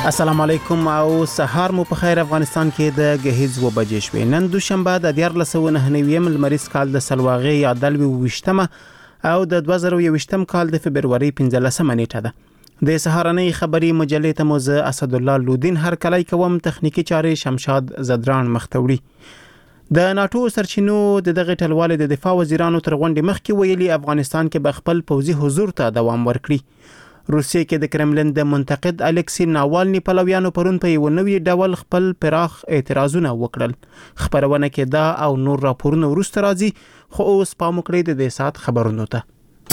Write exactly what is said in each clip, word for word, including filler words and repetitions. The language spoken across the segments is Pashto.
السلام علیکم او سهار مو په خیر. افغانستان کې د غهیز و بجې شوې. نن دوشنبه د دیار لسو نه نویم لمریز کال د سلواغې یا دلوي وشتمه او د دوه زره یوویشتم کال د فبرवरी پنځلسمه نیټه ده. د سهارنۍ خبري مجلې ته موز اسد الله لودین هر کله کوم تخنیکی چارې شمشاد زدران مختوړي. د ناتو سرچینو د دغه ټلواله د دفاع وزیرانو تر غونډې مخکې ویلي افغانستان کې به خپل پوځي حضور ته دوام ورکړي. روسیې کې د کرملین د منتقد الکسی ناوالني پلویانو پرون په یو نوې ډول خپل پراخ اعتراضونه وکړل. خبرونه کې دا او نور راپورونه ورسته راځي، خو اوس پام وکړئ د دې سات خبرونو ته.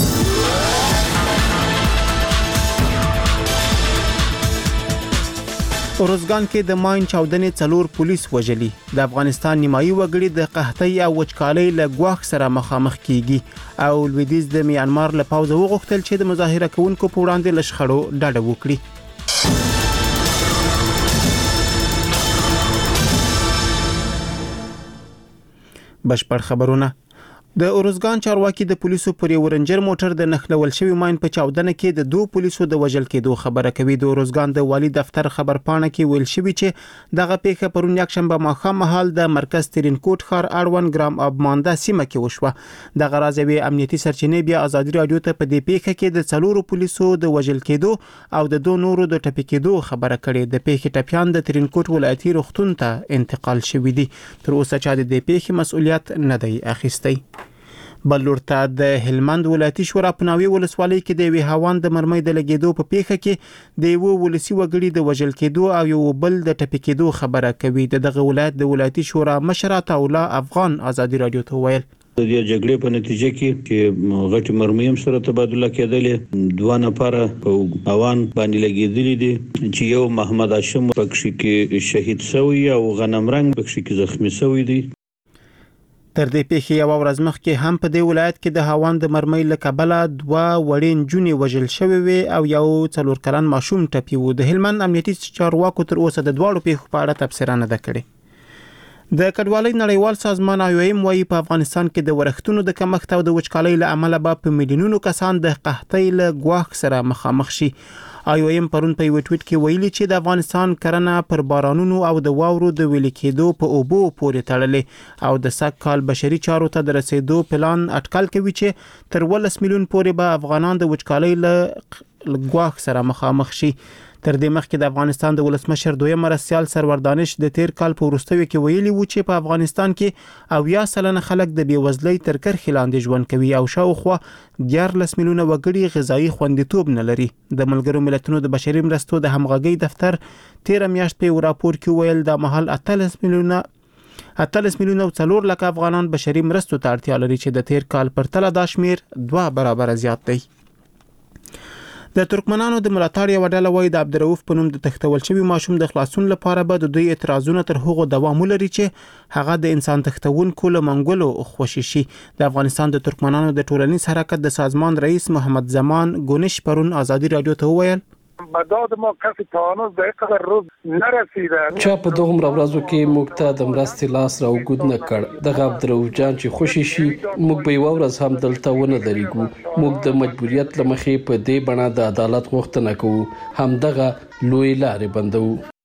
اورزګان کې د ماین چاودنې څلور پولیس وژلي. د افغانستان نیمایي وګړي د قحطۍ او وچکالۍ له ګواښ سره مخامخ کیږي او لویدیځ د میانمار له پوځه وغوښتل چې د مظاهره کوونکو په وړاندې له شخړو ډډه وکړي. بشپړ خبرونه. د اورزګان چارواکي د پولیسو پر یو رنجر موټر د نخلول شوی ماین په چاودنه کې د دوه پولیسو د وژل کېدو خبره کوي. د اورزګان د والی دفتر خبرپاڼه کې ویل شوی چې دغه پیښه پرون یکشنبه ماښام مهال د مرکز ترینکوټ ښار اړوند ګرام اب مانده سیمه کې وشوه. دغه راځوي امنیتي سرچینې بیا ازادي رادیو ته په دې پیښه کې د څلورو پولیسو د وژل کېدو او د دوه نورو د ټپي کېدو خبره کړې. د پیښې ټپيان د ترینکوټ ولایتي روغتون ته انتقال شوی دي. تر اوسه چا د دې پیښې مسؤلیت نه دی اخیستی. بلورته د هلمند ولایتي شورا پناوي ولسوالۍ کې د وی هاوان د مرمۍ د لګیدو په پیښه کې د یو ولسی وګړي د وژل کېدو او یو بل د ټپي کېدو خبره کوي. دغه ولایت د ولایتي شورا مشر عطاءالله افغان ازادي رادیو ته ویل د جګړې په نتیجه کې چې غټي مرمۍ هم سره تبادله کېدلې، دوه نفر په هاوان باندې لګیدلې دي چې یو محمد هاشم پکښې کې شهید شوی او غنم رنگ پکښې کې زخمی شوی دی. تر دې پیښې یو ورځ مخکې هم په دې ولایت کې د هاوان د مرمۍ له کبله دوه وړې نجونې وژل شوې وي او یو څلور کلن ماشوم ټپي و. د هلمند امنیتي چارواکو تر اوسه د دواړو پیښو په اړه تبصره نه ده کړې. د کډوالۍ نړیوال سازمان آی او ایم وايي په افغانستان کې د ورښتونو د کمښت او د وچکالۍ له امله به په میلیونونو کسان د قحطۍ له ګواښ سره مخامخ شي. آی او ایم پرون په یو ټویټ کې ویلي چې د افغانستان کرنه پر بارانونو او د واورو د ویلي کېدو په اوبو پورې تړلې او د سږ کال بشري چارو ته د رسیدو پلان اټکل کوي چې تر ولس میلیون پورې به افغانان د وچکالۍ له ګواښ سره مخامخ شي. تر دې مخکې د افغانستان د ولسمشر دویم مرستیال سرور دانش د تیر کال په وروستیو کې ویلي و چې په افغانستان کې اویا سلنه خلک د بیوزلۍ تر کرښې لاندې ژوند کوي او شاوخوا دیارلس میلیونه وګړي غذایی خوندیتوب نه لري. د ملګرو ملتونو د بشري مرستو د همغږۍ دفتر تیر میاشت په راپور کې ویل د مهال اتلس میلیونه اتلس میلیونه او څلور لک افغانان بشري مرستو ته اړتیا لري چې د تیر کال پر تله دا شمیر دوه برابر زیات دی. د ترکمنانو د ملاتړ یو ډله وایي د عبدالرؤف په نوم د تښتول شوي ماشوم د خلاصون لپاره به د دوی اعتراضونه تر هغو دوام ولري چې هغه د انسان تښتونکو له منګولو خوشي شي. د افغانستان د ترکمنانو د ټولنیز حرکت د سازمان رئیس محمد زمان گونش پرون ازادي رادیو ته وویل مداد ما کسی تا هنوز به قدر روز نرسیده. چا په دغه ورځو کې موږ ته د مرستې لاس راوګود نه کړ. دغه عبدالرؤف جان چې خوشي شي موږ به یو ورځ هم دلته ونه درېږو. موږ د مجبوریت لمخې په دې بڼه د عدالت غوښتنه کوو، هم دغه لوی لارې بندو.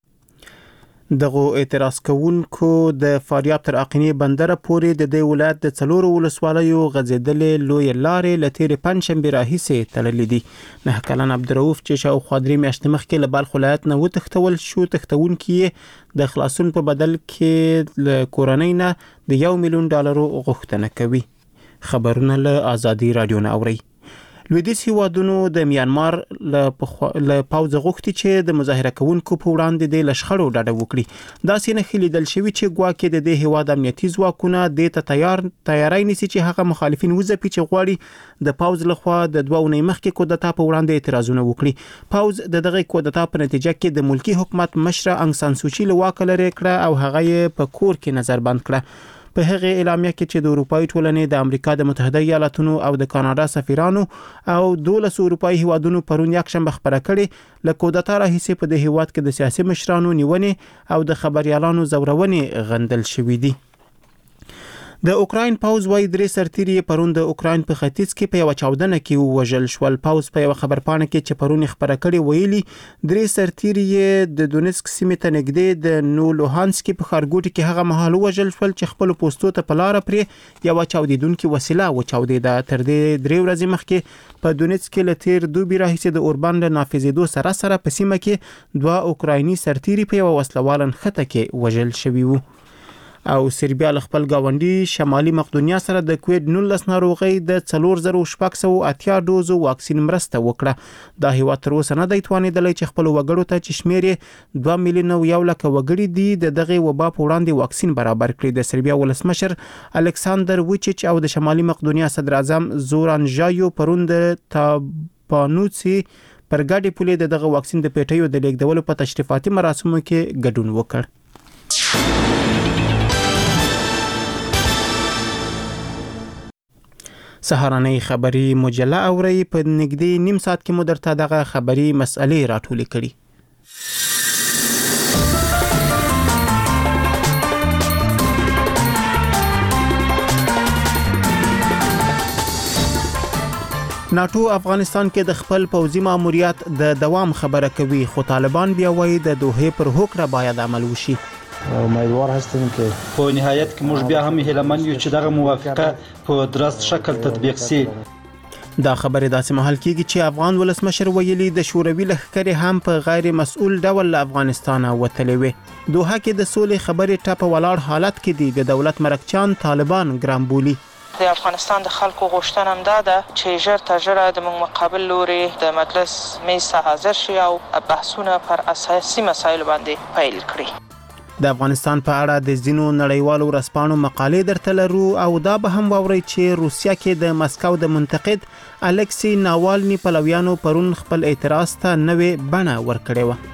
دغه اعتراض کوونکو د فاریاب تر اقینې بندره پورې د دې ولایت د څلورو ولسوالیو غځېدلې لوی لارې له تیرې پنجشنبې راهیسې تړلې دي. نه کلن عبدالرؤف چې شاوخوا درې میاشتې مخکې له بلخ ولایت نه وتښتول شو، تښتونکي یې د خلاصون په بدل کې له کورنۍ نه د یو میلیون ډالرو غوښتنه کوي. خبرونه له ازادي رادیو نه اوري. لویدیځ هیوادونو د میانمار له پوځه غوښتي چې د مظاهره کوونکو په وړاندې د لشخړو ډډه وکړي. داسې نښې لیدل شوي چې ګواکې د دې هیواد امنیتي ځواکونه دې ته تیار تیاری نیسي چې هغه مخالفین وځپي چې غواړي د پوځ لخوا د دوه اونۍ مخکې کودتا په وړاندې اعتراضونه وکړي. پوځ د دغه کودتا په نتیجه کې د ملکی حکومت مشره انګ سان سوچي له واکه لرې کړه او هغه یې په کور کې نظر بند کړه. په هغه اعلامیه کې چې د اروپאי ټولنې د امریکا د متحده ایالاتونو او د کاناډا سفیرانو او دولس اروپאי هیوادونو پرون یکشنبه خبره کړې له کودتا راهیسې په دې هیواد کې د سیاسي مشرانو نیونې او د خبريالانو زورونې غندل شوې دي. د اوکراین پاوز وايي درې سرتیري پرون د اوکراین په ختیځ کې په یو چاودنه کې وژل شول. پاوز په یو خبرپاڼه کې چې پرون خبره کړې ویلي درې سرتیري د دونیسک سیمې ته نږدې د نو لوهانسکي په ښارګوټي کې هغه مهال وژل شول چې خپل پوسټو ته په لار پرې یو چاودیدونکو وسیله وچاودیده. تر دې درې ورځې مخکې په دونیسک کې لتیر دوبي راهیسې د اوربان د نافذېدو سره سره په سیمه کې دوه اوکرایني سرتیري په یو وسلوال نښته کې وژل شوي وو. او سربیا ل خپل گاونډي شمالي مقدونیا سره د کووید نولس ناروغي د څلور زره شپږ سوه اتیا ډوزو واکسین مرسته وکړه. دا هیواد تر اوسه نه دی توانېدلی چې خپل وګړو ته چې شمیر یې دوه میلیونه یو لک وګړي دي د دغه وبا په وړاندې واکسین برابر کړي. د سربیا ولسمشر الکساندر ووچیچ او د شمالي مقدونیا صدر اعظم زوران ژایو پرون د تابانوسي پر ګاډي پولې د دغه واکسین د پیټیو د لیږدولو په تشریفاتي مراسمو کې ګډون وکړ. سهارنۍ خبری مجله اوري په نږدې نیم ساعت کې مو درته دغه خبری مسئلې راټولې کړي. ناتو افغانستان کې د خپل پوځي ماموریت د دوام خبره کوي خو طالبان بیا وایي د دوحې پر هوکړه باید عمل وشي. امیدوار هستیم که په نهایت کې موږ بیا هم هیلهمن یو چې دغه موافقه په درست شکل تطبیق شي. دا خبره داسې مهال کېږي چې افغان ولسمشر ویلي د شوروي لښکرې هم په غیر مسؤل ډول له افغانستان وتلې وي. دوحه کې د سولې خبرې ټاپه ولاړ حالت کې دي. د دولت مرکچان طالبان ګرام بولي. د افغانستان د خلکو غوښتنه هم دا ده چې ژر تر ژره د موږ مقابل لوري د مجلس میز ته حاضر شي او بحثونه پر اساسي مسایلو باندې پیل کړي. د افغانستان په اړه د ځینو نړیوالو ورځپاڼو مقالې درته لرو او دا به هم واورئ چې روسیا کې د مسکو د منتقد الکسی ناوالني پلویانو پرون خپل اعتراض ته نوې بڼه ورکړې وه.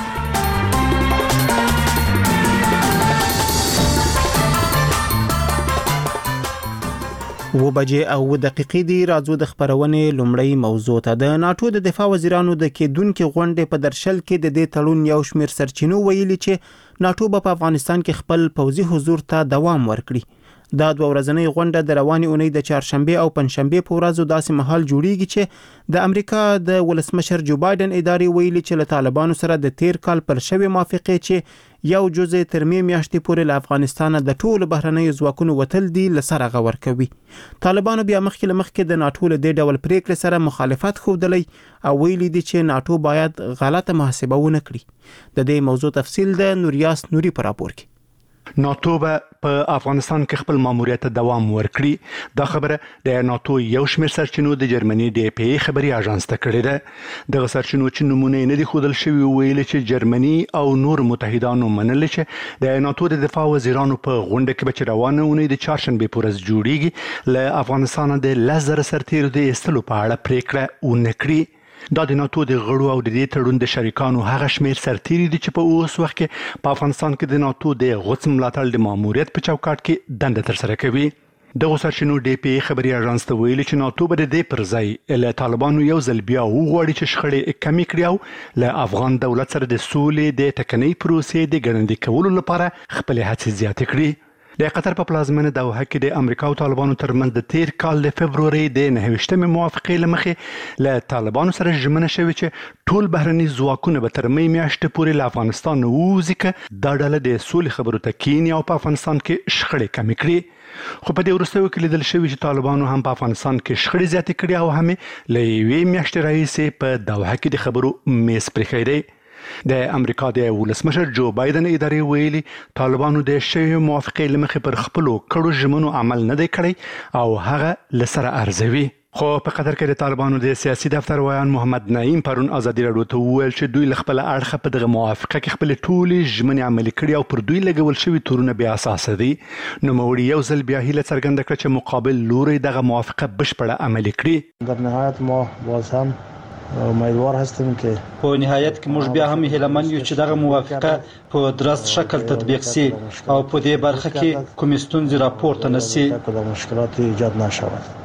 و بجې او دقیقې دی راځو د خبرونې لومړی موضوع ته. د ناتو د دفاع وزیرانو د کېدونکو غونډې په درشل کې د دې تړون یو شمېر سرچینو ویلي چې ناتو په افغانستان کې خپل پوځي حضور ته دوام ورکړي. دا دوه ورځنۍ غونډه د رواني اونۍ د چهارشنبه او پنځشنبه په ورځو داسې مهال جوړیږي چې د امریکا د ولسمشر جو بایدن ادارې ویلي چې له طالبانو سره د تیر کال پر شوی موافقه چې یو جزء تر می میاشتې پورې له افغانستان د ټولو بهرنیو ځواکونو وتل دي لسره غور کوي. طالبانو بیا مخکې لمخکې د ناتو له دې ډول پریکړې سره مخالفت خوده او ویلي دي چې ناتو باید غلطه محاسبه ونه کړي. د دې موضوع تفصیل د نوریاس نوري پر راپور کې. ناتو به په افغانستان کې خپل ماموریت دوام ورکړي. دا خبره د ناتو یو شمېر سرچینو د جرمني د پی خبري اژانس ته کړې ده. د سرچینو چې نمونه نه دي ښودل شوی ویل چې جرمني او نور متحدانو منل چې د ناتو د دفاع وزیرانو په غونډه کې به روانه ونې د چهارشنبه په ورځ جوړیږي له افغانستان د لزر سرتیر د استلو په اړه پریکړه ونکړي. دا د ناتو د غړو او د دې تړون د شریکانو هغه شمېر سرتیري دي چې په اوس وخت کې په افغانستان کې د ناتو د غوڅ ملاتړ د ماموریت په چوکاټ کې دنده ترسره کوي. دغه سرچینو ډي پی خبري اژانس ته ویلي چې ناتو به د دې پر ځای له طالبانو یو ځل بیا وغواړي چې شخړې کمې کړي او له افغان دولت سره د سولې د ټکنۍ پروسې د ګړندي کولو لپاره خپل هڅې زیاتې کړي. د قطر په پلازمینه دوحه کې د امریکا او طالبانو ترمنځ د تیر کال د فبروري د نهویشتمې موافقې لمخې له طالبانو سره ژمنه شوې چې ټول بهرني ځواکونه به تر می میاشتې پورې له افغانستان ووځي که دا ډله د سولې خبرو ته کینی او په افغانستان کې شخړې کمې کړي. خو په دې وروستیو کې لیدل شوي چې طالبانو هم په افغانستان کې شخړې زیاتې کړي او هم له یوې میاشتې راهیسې په دوحه کې د خبرو میز پرېښی دی. د امریکا د ولسمشر جو بایدن ادارې ویلي طالبانو د شوی موافقې لمخې پر خپلو کړو ژمنو عمل نه دی کړی او هغه لسره ارزوي. خو په قطر کې د طالبانو د سیاسي دفتر ویان محمد نعیم پرون ازادي راډیو ته وویل چې دوی له خپل اړخه په دغه موافقه کې خپل ټولې ژمنې عملي کړي او پر دوی لګول شوي تورونه بې اساسه دي. نوموړي یو ځل بیا هیله څرګنده کړه چې مقابل لوري دغه موافقه بشپړه عملي کړي. در نهایت ما باز هم امیدوار هستیم که په نهایت کې موږ بیا هم هیلهمن یو چې دغه موافقه په درست شکل تطبیق شي او په دې برخه کې کومې ستونزې راپورته نه شي. مشکلات ایجاد نشود.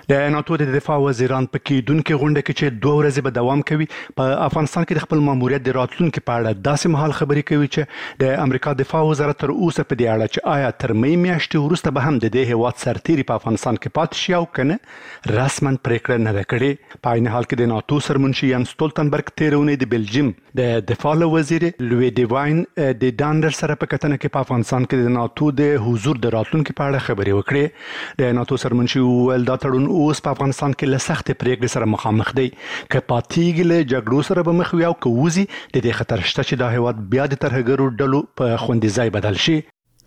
د ناتو د دفاع وزیران په کېدونکو غونډه کې چې دوه ورځې به دوام کوي په افغانستان کې د خپل ماموریت د راتلونکو په اړه داسې مهال خبرې کوي چې د امریکا دفاع وزارت تر اوسه په دې اړه چې آیا تر مې میاشتې وروسته به هم د دې هیواد سرتیري په افغانستان کې پاتې شي او کنه رسما پریکړه نه ده کړې. په عین حال کې د ناتو سرمنشي ین سټولتنبرګ تیر اونۍ د بلجیم د دفاع وزیر لوی ډیواین د ډانډر سره په کتنه کې په افغانستان کې د ناتو د حضور د راتلونکو په اړه خبرې وکړې. د ناتو سرمنشي وویل دا تړون اوس په افغانستان کې له سختې پریکړې سره مخامخ دی که پاتېږي له جګړو سره به مخ وي او که وځي د دې خطر شته چې دا هیواد بیا د ترهګرو ډلو په خوندي ځای بدل شي.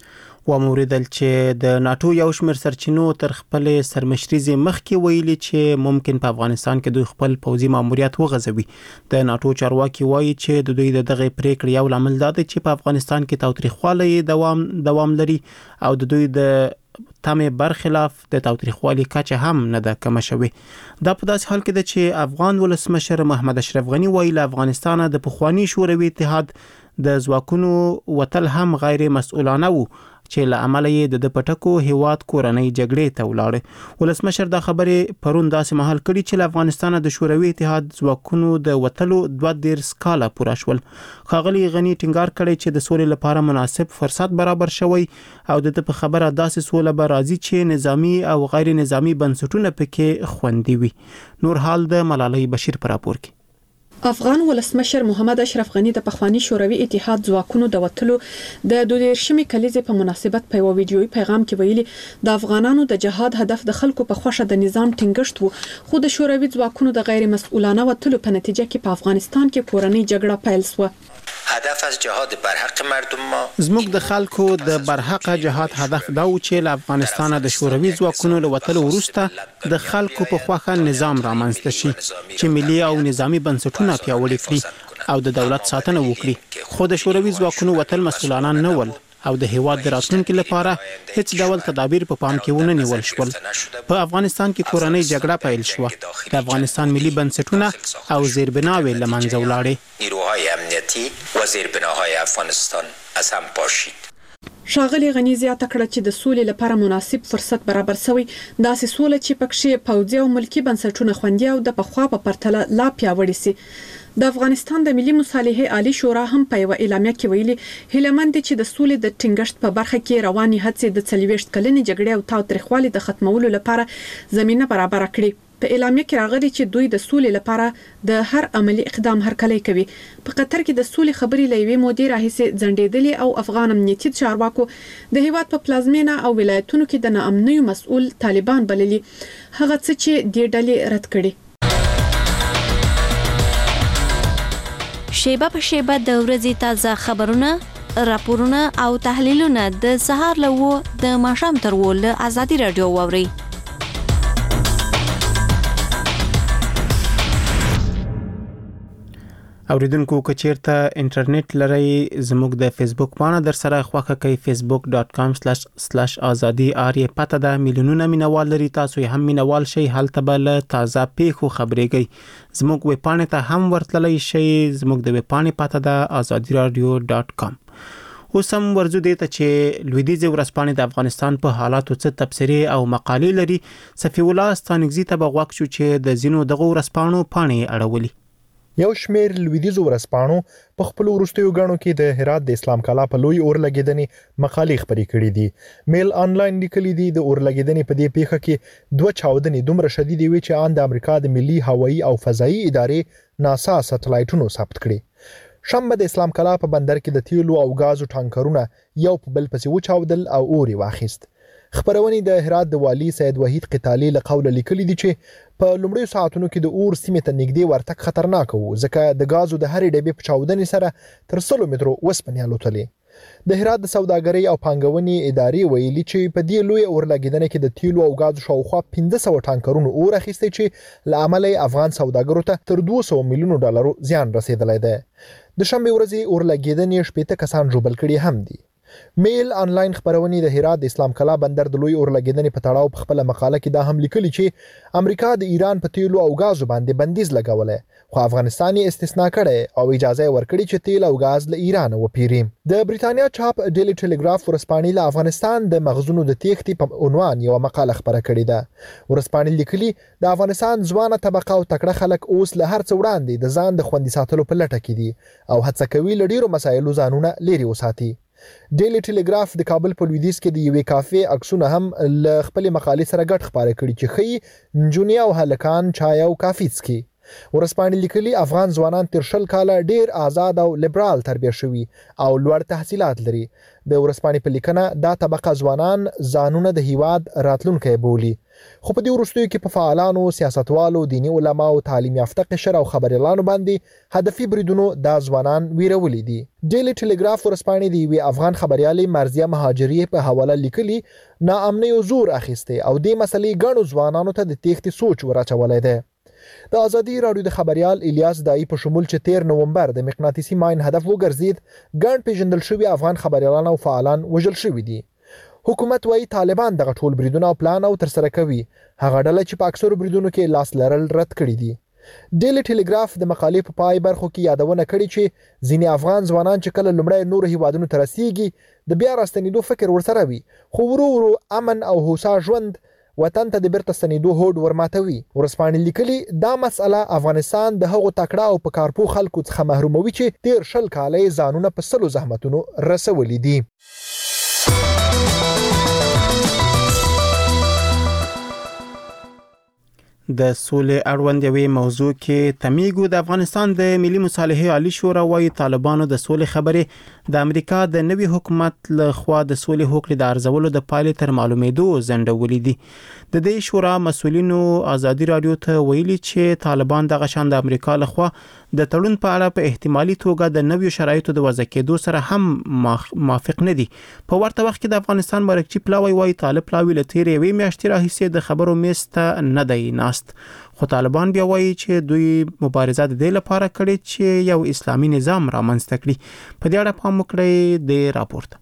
وموریدل چې د ناتو یو شمېر سرچینو تر خپل سرمشريزي مخکې ویلي چې ممکن په افغانستان کې دوی خپل پوځي ماموریت وغځوي. د ناتو چارواکي وایي چې د دوی دغه پریکړې یو لامل دی چې په افغانستان کې تاوتریخوالی دوام دوام لري او د دوی د تمه برخلاف د تاوتریخوالي کچه هم نه ده کم شوی. دا په داسې حال کې ده چې افغان ولسمشر محمد اشرف غنی وایي له افغانستان د پخوانی شوروي اتحاد د ځواکونو وتل هم غیر مسؤلانه وو چې له عمله یې د پټکو هیواد کورنۍ جګړې ته ولاړ. ولسمشر دا خبرې پرون داسې مهال کړي چې له افغانستان د شوروي اتحاد ځواکونو د وتلو دوه دیرش کاله پوره شول. ښاغلي غنی ټینګار کړی چې د سولې لپاره مناسب فرصت برابر شوی او د په خبره داسې سوله به راځي چې نظامی او غیر نظامی بنسټونه پکې خوندي وي. نور حال د ملالۍ بشیر پر راپور کې. افغان ولسمشر محمد اشرف غنی د پخوانی شوروي اتحاد ځواکونو د وټلو د دوه دیرشمې کلیزې په مناسبت په یو ویډیوي پیغام کې ویلي د افغانانو د جهاد هدف د خلکو په خوښه د نظام ټینګښت وو خو د شوروي ځواکونو د غیر مسؤلانه وټلو په نتیجه کې په افغانستان کې کورنۍ جګړه پیل شوه. هدف از جهاد برحق مردم ما زموږ د خلکو د برحق جهاد هدف دا و چې له افغانستان د شوروي ځواکونو له وټلو وروسته د خلکو په خوښه نظام رامنځته شي چې ملي او نظامی بنسټونه پیاوړي کړي او د دولت ساتنه وکړي. خو د شوروي ځواکونو وټل مسؤلانه نه ول او د هیواد د راتلونکو لپاره هیڅ ډول تدابیر په پام کې ونه نیول شول. په افغانستان کې کورنۍ جګړه پیل شوه. د افغانستان ملي بنسټونه او زیربناوې له منځه ولاړې. نیروهای امنیتی و زیربناهای افغانستان از هم پاشید. ښاغلي غنی زیاته کړه چې د سولې لپاره مناسب فرصت برابر شوی داسې سوله چې پکې پوځي او ملکی بنسټونه خوندي او د پخوا په پرتله لا پیاوړي سي. د افغانستان د ملي مصالحې عالی شورا هم په یو اعلامیه کې ویلي هیلمند چې د سولې د ټینګښت په برخه کې رواني هڅې د څلوېښت کلنې جګړې او تاوتریخوالي د ختمولو لپاره زمينه برابر کړي. په اعلامیه کې راغلي چې دوی د سولې لپاره د هر عملی اقدام هرکلی کوي. په قطر کې د سولې خبرې لوي مدیر راهیسې ځنډېدلې او افغان امنیتي چارواکو د هیواد په پلازمینه او ولایتونو کې د ناامنیو مسؤل طالبان بللي هغه څه چې د ډلې رد کړي. شیبه په شیبه د ورځې تازه خبرونه، راپورونه او تحلیلونه د سهار له و د ماښام تر و له ازادي رادیو واوري. اوریدونکو که چیرته انټرنیټ لرئ زموږ د فیسبوک پاڼه در سره خوښه کوي facebook dot com slash slash azadi r یې پته ده میلیونونه مینوال لري تاسو یې هم مینوال شئ هلته به له تازه پیښو خبرېږئ زموږ ویب پاڼې ته هم ورتللی شئ زموږ د ویب پاڼې پته ده azadi radio dot com. اوس هم ورځو دی ته چې لویدیځ ورځپاڼې د افغانستان په حالاتو څه تبصرې او مقالې لري. صفی الله ستانګزي ته به غوږ شو چې د ځینو دغه ورځپاڼو پاڼې اړولي. یو شمیر لویدیځو ورځپاڼو په خپل وروستیو غاڼو کې د هرات د اسلام کلا په لوی اور لګیدنې مقالې خبرې کړې دي. میل انلاین لیکلي دي د اور لګیدنې په دې پیښه کې دوه چاودنې دومره شدید وي چې ان د امریکا د ملي هوایي او فضایي ادارې ناسا سټلایټونو ثبت کړي. شنبه د اسلام کلا په بندر کې د تیلو او غازو ټانکرونه یو په بل پسې وچاودل او اور واخیست. خبرونه د هرات د والی سید وحید قتالی له قوله لیکلي دي چې په لومړیو ساعتونو کې د اور سیمې ته نږدې ورتګ خطرناک وو ځکه د غازو د هرې ډبې په چاودنې سره تر سلو مترو وسپنې الوتلې. د هرات د سوداګرۍ او پانګونې ادارې ویلي چې په دې لوی اور لګیدنې کې د تیلو او غازو شاوخوا پنځه سوه ټانکرونو اور اخیستی چې له امله افغان سوداګرو ته تر دوه سوه میلیونو ډالرو زیان رسیدلی دی. د شنبې ورځې اور لګیدنې شپېته کسان ژوبل کړي هم دي. میل انلاین خبرونه د هرات د اسلام کلا بندر د لوی اور لګیدنې په تړاو په خپل مقاله کې دا هم لیکلي چې امریکا د ایران په تیلو او غازو باندې بندیز لګولې خو افغانستان یې استثنا کړي او اجازه ورکړي چې تیل او غاز له ایران وپیري. د بریتانیا چاپ ډیلی ټیلیګراف ورسپانې له افغانستان د مغزونو د تېښتې په عنوان یو مقاله خبره کړې ده. ورسپانې لیکلي د افغانستان ځوانه طبقه او تکړه خلک اوس له هر څه وړاندې د ځان د خوندي ساتلو په لټه کې دي او هڅه کوي له ډیرو مسایلو ځانونه لري وساتي. ډیلی ټیلیګراف د کابل په لویدیځ کې د یوې کافې عکسونه هم له خپلې مقالې سره ګډ خپاره کړي چې ښیي نجونې او هلکان چای او کافي څښي. ورسپانې لیکلي افغان ځوانان تر شل کاله ډیر آزاد او لیبرال تربیه شوي او لوړ تحصیلات لري. د ورسپانې په لیکنه دا طبقه ځوانان ځانونه د هیواد راتلونکی بولي. خو په دې وروستیو کې په فعالانو، سیاستوالو، دیني علماو، تعلیم یافته قشر او خبريالانو باندې هدفي بریدونو دا ځوانان ویرولې دي. ډیلی ټیلیګراف ورسپانې د یوې افغان خبريالې مرزیه مهاجری په حواله لیکلي ناامنۍ او زور اخیسته او دې مسلې ګڼو ځوانانو ته د تېښتې سوچ ورچولای دی. د ازادي راډیو د خبريال الیاس دای په شمول چې تیر نومبر د مقناطیسي ماین هدف وګرځید ګڼ پیژندل شوی افغان خبريالان او فعالان وژل شوی دي. حکومت وايي طالبان دغه ټول بریدونه او پلان او ترسره کوي، هغه ډله چې په اکثرو بریدونو کې لاس لرل رد کړي دي. ډیلی ټیلیګراف د مقالې په پای برخو کې یادونه کړې چې ځینې افغان ځوانان چې کله لومړی نورو هیوادونو ته رسیږي د بیا راستنېدو فکر ورسره وي، خو ورو ورو امن او هوسا ژوند وطن ته د بیرته ستنېدو هوډ ورماتوي. ورسپانې لیکلي دا مسأله افغانستان د هغو تکړه او په کارپو خلکو څخه محروموي چې تیر شل کاله یې ځانونه په سلو زحمتونو رسولي دي. د سولې اړوند یوې موضوع کې تمیګو د افغانستان د ملي مصالحې عالی شورا وايي طالبانو د سولې خبرې د امریکا د نوي حکومت له خوا د سولې حقوق د ارزولو د پایلې تر معلومېدو ځنډولې دي. د دې شورا مسؤلینو ازادي رادیو ته ویلي چې طالبان دغه شان د امریکا له خوا د تړون په اړه په احتمالي توګه د نویو شرایطو د وضع کېدو سره هم موافق نه دي. په ورته وخت کې د افغانستان مرکزی پلاوی وايي طالب پلاوی له تیرې یوې میاشتې راهیسې د خبرو میز ته نه دی ناست، خو طالبان بیا وایي چې دوی مبارزه د دې لپاره کړې چې یو اسلامي نظام رامنځته کړي. په دې اړه پام وکړئ د راپورټ.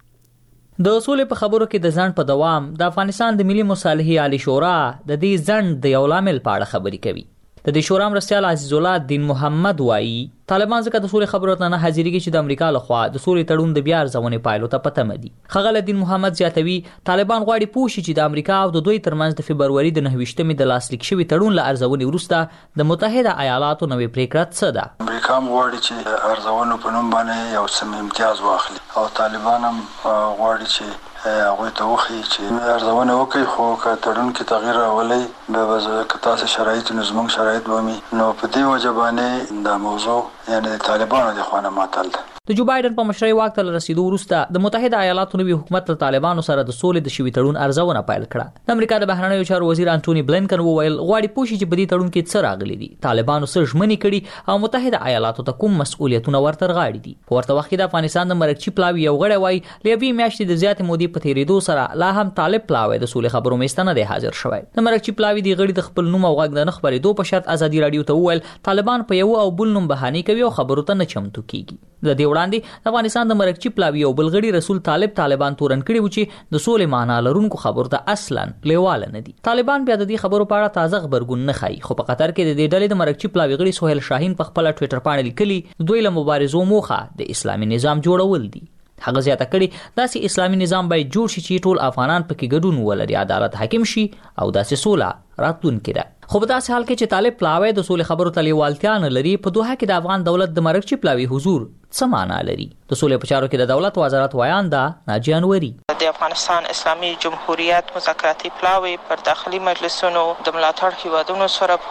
د سولې په خبرو کې د ځنډ په دوام د افغانستان د ملي مصالحې عالی شورا د دې ځنډ د یو لامل په اړه خبرې کوي. د دې شورا مرستیال عزیز الله الدین محمد وایي طالبان ځکه د سولې خبرو ته نه حاضرېږي چې د امریکا لخوا د سولې تړون د بیا ارزونې پایلو ته پته مدي. ښاغلی الدین محمد زیاتوي طالبان غواړي پوه شي چې د امریکا او د دوی ترمنځ د فبروري د نهه ویشتمې د لاسلیک شوي تړون له ارزونې وروسته د متحده ایالاتو نوې پریکړه څه ده. امریکا هم غواړي چې ارزونو په نوم باندې یو څه امتیاز واخلي او طالبان هم غواړي چې هغوی ته وښیي چې ارزونه وکړي، خو که تړون کې تغییر راولي بیا به که تاسې شرایط نو زموږ شرایط به وي، نو په دې وجه باندې دا موضوع یعنې د طالبانو د خوا نه ماتل ده. د جو بایدن په مشرۍ واک ته رسیدو وروسته د متحده ایالاتو نوي حکومت له طالبانو سره د سولې د شوي تړون ارزونه پیل کړه. د امریکا د بهرنیو چارو وزیر انټونی بلینکن وویل غواړي پوه شي چې په دې تړون کې څه راغلي دي، طالبانو څه ژمنې کړي او متحده ایالاتو ته کوم مسؤلیتونه ورته غاړي دي. په ورته وخت کې د افغانستان د مرکزي پلاوی یو غړی وایي له یوې میاشتې د زیاتې مودې په تېرېدو سره لا هم طالب پلاوی د سولې خبرو میز ته نه دی حاضر شوی. د مرکزي پلاوي د غړي د خپل نوم او غږ د نه خپرېدو په شرط ازادي راډیو ته وویل طالبان په یو او بل نوم بهانې کوي او خبرو ته نه چمتو کیږي. د دې وړاندې د افغانستان د مرکزي پلاوی او بلغړي رسول طالب طالبان تورن کړي و چې د سولې معنا لرونکو خبرو ته اصلا لیواله نه دي. طالبان بیا د دې خبرو په اړه تازه خبرګون نه ښایي، خو په قطر کې د دې ډلې د مرکزي پلاوی غړي سهیل شاهین په خپل ټوئیټر باندې لیکلي دوی له مبارزو موخه د اسلامي نظام جوړول دي. هغه زیاته کړي داسې اسلامي نظام باید جوړ شي چې ټول افغانان پکې ګډون ولري، عدالت حاکم شي او داسې سوله راتلونکې ده. خو په داسې حال کې چې طالب پلاوی د سولې خبرو ته لیوالتیا نه لري، په دوحه کې د افغان دولت د مرکزي پلاوی حضور څه معنا لري؟ د سولې په چارو کې د دولت وزارت وایانده ناجیه انوري د افغانستان اسلامي جمهوریت مذاکراتي پلاوی پر داخلي مجلسونو د ملاتړ هیوادونو سره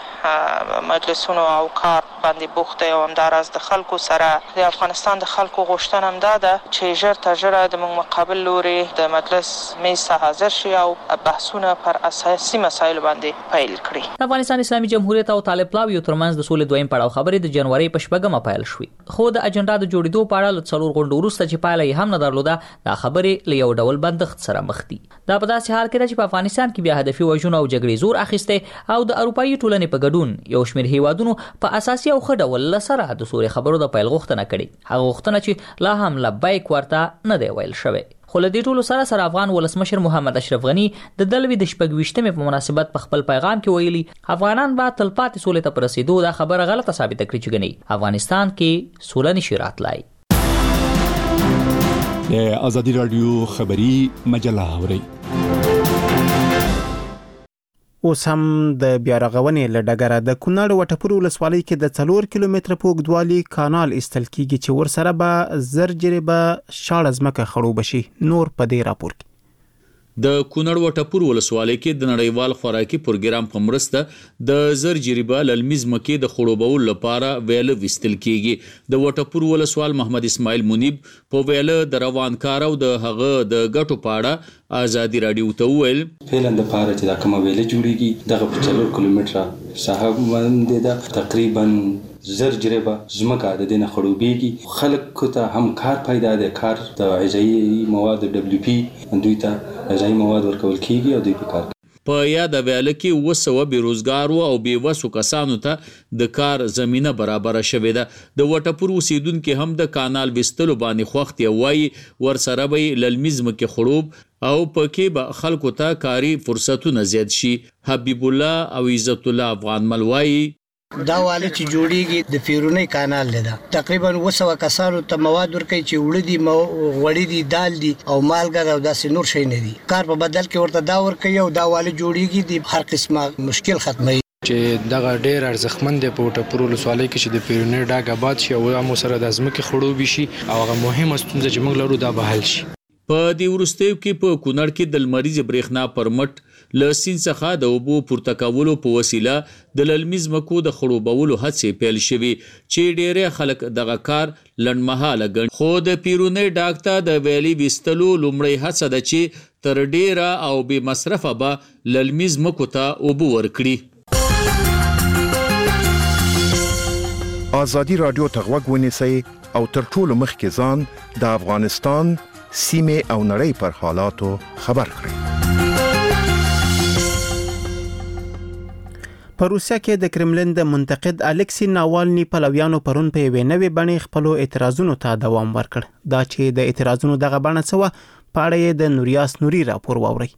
په مجلسونو او کار باندې بوخت دی او همداراز د خلکو سره د افغانستان د خلکو غوښتنه هم دا ده چې ژر تر ژره د موږ مقابل لوري د مجلس میز ته حاضر شي او بحثونه پر اساسي مسایلو باندې پیل کړي. د افغانستان اسلامي جمهوریت او طالب پلاوی ترمنځ د سولې دویم پړاو خبرې د جنوري په شپږمه پیل شوې، خو د اجنډا د جوړېدو په اړه له څلور غونډو وروسته چې پایله یې هم نه درلوده دا خبرې له یو ډول بندښت سره مخ دي. دا په داسې حال کې ده چې په افغانستان کې بیا هدفي وژنو او جګړې زور اخیسته او د اروپایي ټولنې په ګډون یو شمېر هیوادونو په اساسي او ښه ډول له سره د سولې خبرو د پیل غوښتنه کړې، هغه غوښتنه چې لا هم لبیک ورته نه دی ویل شوی. خو له دې ټولو سره سره افغان ولسمشر محمد اشرف غنی د دلوي د شپږویشتمې په مناسبت په خپل پیغام کې ویلي افغانان به تلپاتې سولې ته رسیدو دا خبره غلطه ثابته کړې چې غنی افغانستان کې سوله نشي راتلای. د ازادي رادیو خبری مجله اوري اوس هم د بیا رغونې له ډګره د کونړ وټپور ولسوالۍ کې د څلور کیلومتره په اوږدوالي کانال ایستل کیږي چې ورسره به زر جریبه شاړه ځمکه خړوبه شي. نور په دې راپور کې د کونړ وټپور ولسوالۍ کې د نړیوال خوراکي پروګرام په مرسته د زر جریبه للمي ځمکې د خړوبولو لپاره ویله وستل کیږي. د وټپور ولسوال محمد اسماعیل منیب په ویله د روان کار او د هغه د ګټو پاړه ازادي رادیو ته ویل فعلا د پاره چې دا کومه ویله جوړیږي دغه په څلور کیلومتره صاحب باندې دا تقریبا زر جریبه زمکه د دینه خړوبېږي. خلک ته هم کار پیدا ده، کار د غذایی مواد دبليو پی دوی ته غذایی مواد ورکول کیږي او دوی په کار په یاد ویل کې وسو بیروزګارو او بیوسو کسانو ته د کار زمينه برابر شوه ده. د وټپور اوسیدونکو هم د کانال وستلو باندې خوخت وای ورسره به للمزم کې خړوب او پکې به خلکو ته کاری فرصتونه زیات شي. حبیب الله او عزت الله افغان ملوای دا واله چې جوړیږي د پیرونی کانال لده تقریبا وسو کسانو ته مواد ورکي چې وړدي وړدي دي دال دي او مالګه او داسې نور شي نه دي. کار په بدل کې ورته دا ورکي او دا واله جوړیږي د هر قسمه مشکل ختمي چې دغه ډیر ارزښتمن دی په وټپور ولسوالۍ کې چې د پیرونی ډاګ آباد شي او مو سره د ځمکې خړوبې شي او هغه مهمه ستونزه چې موږ لرو دا به حل شي. په دې ورستیو کې په کونړ کې د لمریز برېښنا پرمټ له سین څخه د اوبو پورته کولو په وسیله د للمي ځمکو د خړوبولو هڅې پیل شوې چې ډېری خلک دغه کار لنډمهاله ګڼي. خو د پیرونی ډاګ ته د ویلي ویستلو لومړی هڅه ده چې تر ډېره او بې مصرفه به للمي ځمکو ته اوبه ورکړي. ازادي رادیو ته غوږ ونیسئ او تر ټولو مخکې ځان د افغانستان سیمه او نړۍ پر حالاتو خبر کړئ. په روسیا کې د کرملین د منتقد الکسی ناوالني پلویانو پرون په یوې نوې بڼې خپل اعتراضونو ته دوام ورکړ. دا چې د اعتراضونو دغه بڼه څه و په اړه د نوریاس نوري راپور واوري.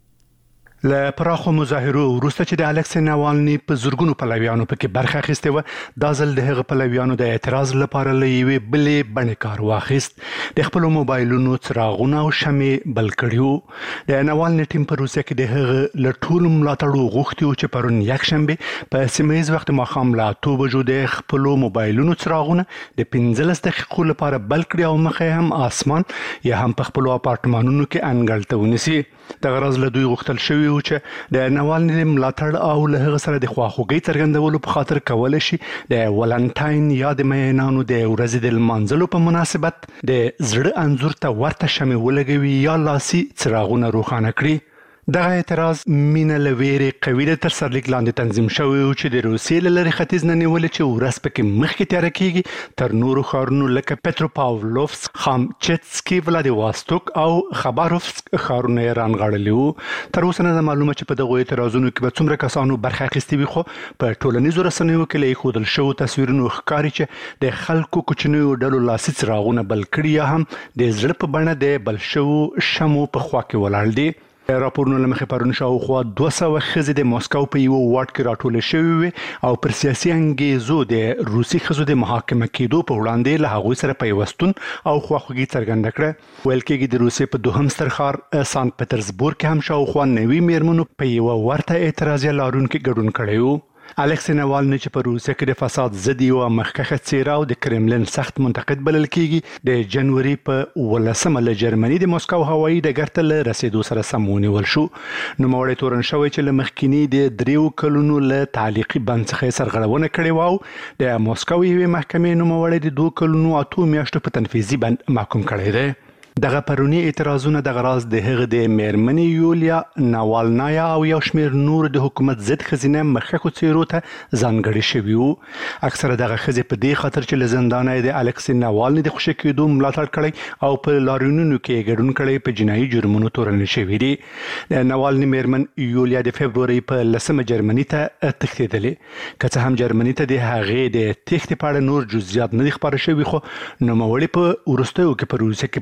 له پراخو مظاهرو وروسته چې د الکسی ناوالني په زورګونو پلویانو پکې برخه اخیسته و د ځل د هغه پلویانو د اعتراض لپاره لوي بلې بڼې کار واخیست. د خپل موبایلونو څراغونه او شمع بل کړیو. د ناوالني ټیم په روسیا کې د هغه لټول ملاتړو غوښتي چې پرون یک شنبه په سیمایي وخت ماښام لا تو بجو د خپل موبایلونو څراغونه د پنځلس دقیقو لپاره بل کړی او مخه هم اسمان یا هم په خپل اپارتمانونو کې انګړ ته ونیسي. د غرض له دوی غوښتل شوی و چې د ناوالني ملاتړ او له هغه سره د خواخوږۍ څرګندولو په خاطر کول شي د ولنټاین یا د مینانو د ورځې د لمانځلو په مناسبت د زړه انځور ته ورته شمع ولګوي یا لاسي څراغونه روښانه کړي. دغه اعتراض مینه لویری قوی د تر سرلیک لاندې تنظیم شوی او چې د روسیې له لارې ختیځ نه نیول چې ورځ پکې مخکې تیار کیږي تر نورو ښارونو لکه پټروپاولوفسک، خامچتسکي، ولادیواستوک او خباروفسک ښارونه یې رانغاړلي وو. تر اوسه نه معلومه چې په دغو اعتراضونو کې به څومره کسانو برخه اخیستې وي، خو په ټولنیزو رسنیو کې له ایښودل شوو تصویرونو ښکاري چې د خلکو کوچنیو ډلو لاسي څراغونه بل کړي یا هم د زړه په بڼه د بل شوو شمو په خوا کې ولاړ دي. راپورونه لمخې پرون شاوخوا دوه سوه ښځې د مسکو په یو واټ کې راټولې شوې وې او پر سیاسي انګیزو د روسي ښځو د محاکمه کېدو په وړاندې له هغوی سره پیوستون او خواخوږي څرګنده کړه. ویل کېږي د روسیې په دوهم ستر ښار سانت پټرزبورګ کې هم شاوخوا نوي میرمنو په یوه ورته اعتراضیه لارونکي ګډون کړی و. الکسی ناوالني چې په روسیه کې د فساد ضد یوه مخکښه څیره او د کرملین سخت منتقد بلل کېږي د جنوري په ولسمه له جرمني د مسکو هوایي ډګر ته له رسېدو سره سم ونیول شو. نوموړی تورن شوی چې له مخکیني د دریو کلونو له تعلیقي بند څخه یې سرغړونه کړې وه او د مسکو یوې محکمې نوموړی د دوه کلونو اتو میاشتو په تنفیذي بند محکوم کړی دی. دغه پرونی اعتراضونه د غراز د هغه د میرمنې یولیا ناوالنایا او یو شمېر نور د حکومت ضد ښځینه مخکښو څیرو ته ځانګړي شوي وو. اکثره دغه ښځې په دې خاطر چې له زندانه یې د الکسی ناوالني د خوشي کېدو ملاتړ کړی او په لاریونونو کې یې ګډون کړی په جنایي جرمونو تورنې شوي دي. د ناوالني میرمن یولیا د فبرورۍ په لسمه جرمني ته تښتېدلې. که څه هم جرمني ته د هغې د تښتې په اړه نور جزئیات نه دي خپاره شوي، خو نوموړې په وروستیو کې په روسیه کې په دې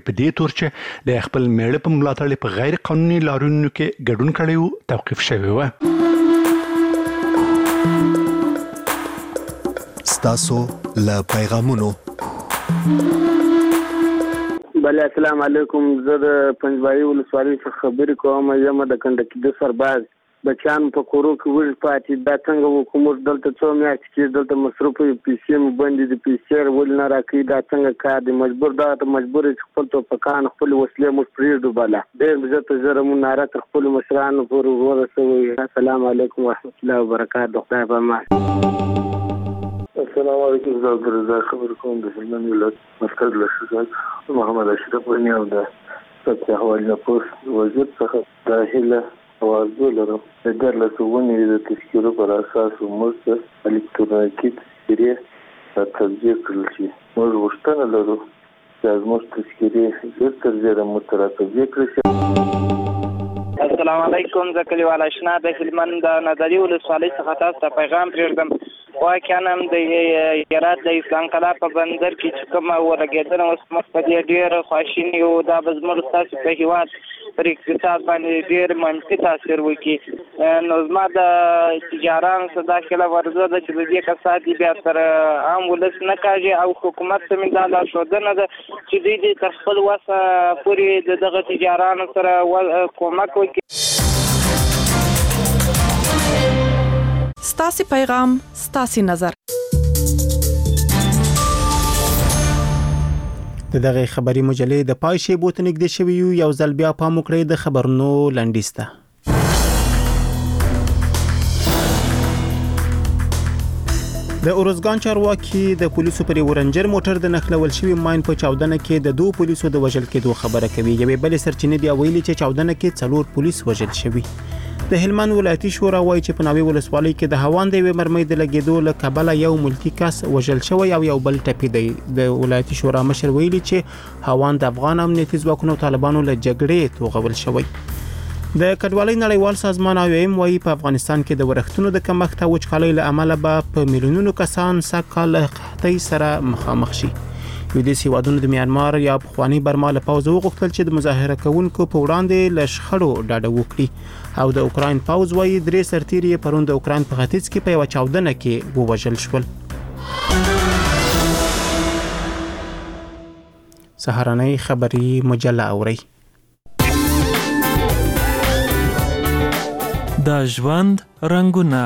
تور چې د خپل میړه په ملاتړ په غیر قانوني لارونو کې ګډون کړی توقيف شوی و. ستاسو له پیغامونو. بله السلام علیکم. زه د پنځبایي ولسوالۍ څخه خبرې کوم. یم د کنډکي د سرباز بچیان په کورو کې وړ پاتې دا څنګه حکومت دلته څو میاشتې کې دلته مصروف پیسې مو باندې د پیسې ول نه راکې دا څنګه کار دی مجبور دا ته مجبور خپل تو پکان خپل وسلې مو پریږدو بالا ډېر عزت زره مو ناره خپل مشران پور ورسوي. السلام علیکم ورحمت الله وبرکاته. خدای په امان. السلام علیکم. زه عبدالرزاق خبر کوم د هلمند ولایت مرکز لشکر محمد اشرف ونی او د فتح حوالی پوسټ وزیر څخه داخله اوازو لرم. د دغه د تشکیلو پر اساس موږ الکترونیکي تشکیلې تطبیق کړل شي. موږ غوښتنه لرو چې زموږ تشکیلې ډېر تر ډېره مترا تطبیق کړل شي. السلام علیکم. زه کلیوال اشنا د هلمند د نظري ولسوالۍ څخه تاسو ته پیغام پرېږدم. واقعا هم د هرات د اسلام کلا په بندر کې چې کومه ورګېدنه اوس موږ په دې ډېر خواشیني یو. دا به زموږ ستاسو په هېواد پر اقتصاد باندې ډېر منفي تاثیر وکړي. نو زما د تجارانو څخه دا خله ورزه ده چې د دې کسات بیا تر عام ولس نه کاږي او حکومت ته مې دا لارښودنه ده چې دوی دې تر خپل وسه پورې د دغه تجارانو سره کومک وکړي. ستاسو پیغام ستاسو نظر. د دغه خبري مجلې د پای شی بوت نګد شوی یو ځل بیا پام وکړئ د خبرونو لنډیسته. د اورزګان چارواکي د پولیسو پر ورنجر موټر د نخلول شوی ماين په چاودنه کې د دوه پولیسو د وژل کېدو خبره کوي. یوې بل سرچینې بیا ویلي چې چاودنه کې څلور پولیس وژل شوی. د هلمند ولایتي شورا وایي چې په ناوې ولسوالۍ کې د هوان د یوې مرمۍ د لګېدو له کبله یو ملکی کس وژل شوی او یو بل ټپي دی. د ولایتي شورا مشر ویلي چې هوان د افغان امنیتي ځواکونو طالبانو له جګړې توغول شوی. د کډوالۍ نړیوال سازمان او ایم وایي په افغانستان کې د ورښتونو د کمښت او وچکالۍ له امله به په میلیونونو کسان سږ له قحطۍ سره مخامخ شي. سویدي هیوادونو د میانمار یا پخوانی برما له پوځ وغوښتل چې د مظاهره کوونکو په وړاندې له شخړو ډاډه وکړي او د اوکراین پوځ وایي درې سرتیري پرون د اوکراین په ختیځ کې په یو چاودنه کې ووژل شول. سهارنۍ خبري مجله اوري. د ژوند رنگونه.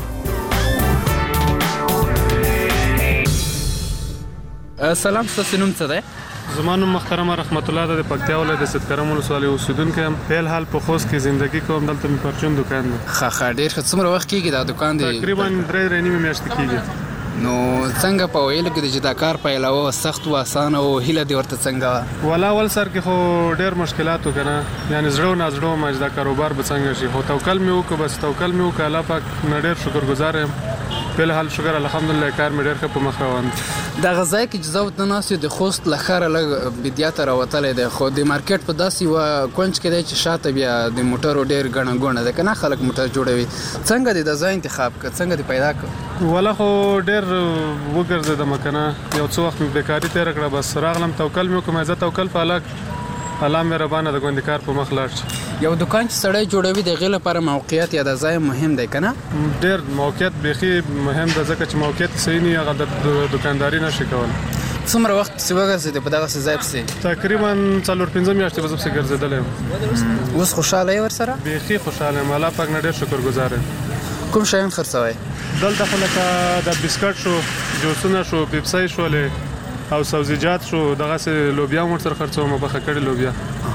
سلام، ستاسو نوم څه دی؟ زما نوم محترم رحمت الله د پکتیا ولایت د ستکرم ولسوالۍ اوسیدونکی یم. په حال په خوست کې ژوندۍ کوم. دلته مې پرچون دکان دی. ښه ښه ډېر ښه. څومره وخت کېږي دا دکان دی؟ تقریبا درې درې نیمې میاشتې کېږي. نو څنګه په ویلو کې چې دا کار پیلوه سخت و اسانه او هیله دې ورته څنګه وه؟ ولا اول سر کې خو ډېر مشکلات و کنه، یعنی زړه نه زړه ما دا کاروبار به څنګه شي. خو توکل مې وکړ، بس توکل مې وکړ. الله پاک نه ډېر شکرګزار یم. په حال شکر الحمدلله کار مې ډېر ښه په مخ روان دی. دا غځای کې چې زه ورته ناست یم د خوست له ښاره لږ بدیاته راوتلی دی، خو د مارکیټ په داسې یوه کونج کې دی چې شاته بیا د موټرو ډېر ګڼه ګوڼه ده که نه، خلک موټر جوړوي. څنګه دې د ځای انتخاب کړ؟ څنګه دې پیدا کړ؟ ولا خو ډېر وګرځېدم که نه، یو څه وخت مې بېکاري تېره کړه، بس راغلم توکل مې وکړم. زه توکل په الله الله مهربانه د ګوندې کار په مخ لاړ شي. یو دکان چې سړی جوړوي د هغې لپاره موقعیت یا د ځای مهم دی که نه؟ ډېر موقعیت بیخي مهم ده، ځکه چې موقعیت صحیح نه وي هغه د دکانداري نشي کولی. څومره وخت پسې وګرځېدې په دغسې ځای پسې؟ تقریبا څلور پنځه میاشتې به زه پسې ګرځېدلی یم. اوس خوشحاله یې ورسره؟ بیخي خوشحاله یم، الله پاک نه ډېر شکرګزار یم. کوم شیان خرڅوئ؟ دلته خو لکه د بسکټ شو، جوسونه شو، پیپسۍ شولې او سبزیجات شو، دغسې لوبیا هم ورسره خرڅوم، پخه کړې لوبیا.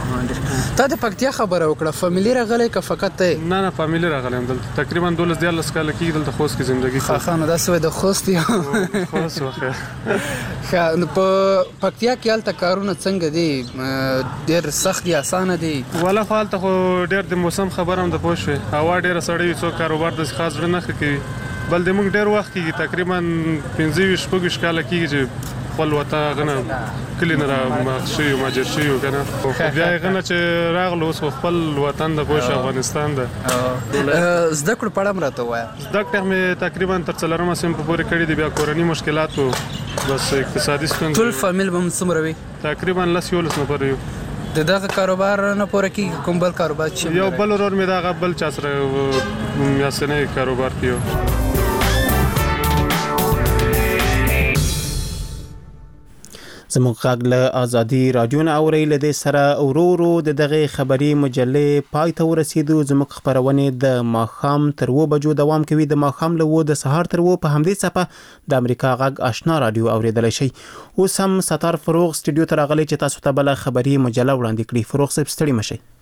تا د پکتیا خبره وکړه، فامیلي راغلی که فقط ته؟ نه نه فامیلي راغلی یم. دلته تقریبا دولس دیارلس کاله کېږي دلته خوست کې زندګي کوم. ښه ښه، نو داسې وایي د خوست یم. خوست وخیر. ښه، نو په پکتیا کې هلته کارونه څنګه دي؟ ډېر سخت دي اسانه دي؟ ولا خو هلته خو ډېر د موسم خبره هم د پوه شوې، هوا ډېره سړه وي، څوک کاروبار داسې خاص زړه نه ښه کوي. بل د موږ ډېر وخت کېږي، تقریبا پنځه ویشت شپږ ویشت کاله کېږي چې خپل وطن هغه نه کلي نه رامخ شوي یو، مهاجر شوي یو که نه. خو بیا هغه نه چې راغلو اوس خو خپل وطن د پوه شو افغانستان ده. زده کړو په اړه هم راته ووایه. زده کړې مې تقریبا تر څلورمه صنف پورې کړي دي. بیا کورني مشکلات و، بس اقتصادي ستونزې. ټول فامیل به هم څومره وي؟ تقریبا لس یولس نفر یو. د دغه کاروبار نه پوره کیږي کوم بل کاروبار چې یو بل ورور مې دا بل چا سره میاسنه کاروبار کیو. زموږ غږ له ازادي رادیو نه اوري له دې سره ورورو د دغه خبري مجلې پای ته ورسېدو. زموږ خبرونه د ماخام تر و بجو دوام کوي. د ماخام له و د سهار تر و په همدې صفه د امریکا غږ آشنا رادیو اوریدلای شي. اوس هم ستار فروغ سټډیو ته راغلی چې تاسو ته بل خبري مجله وړاندې کړي. فروغ صاحب ستړي مشي.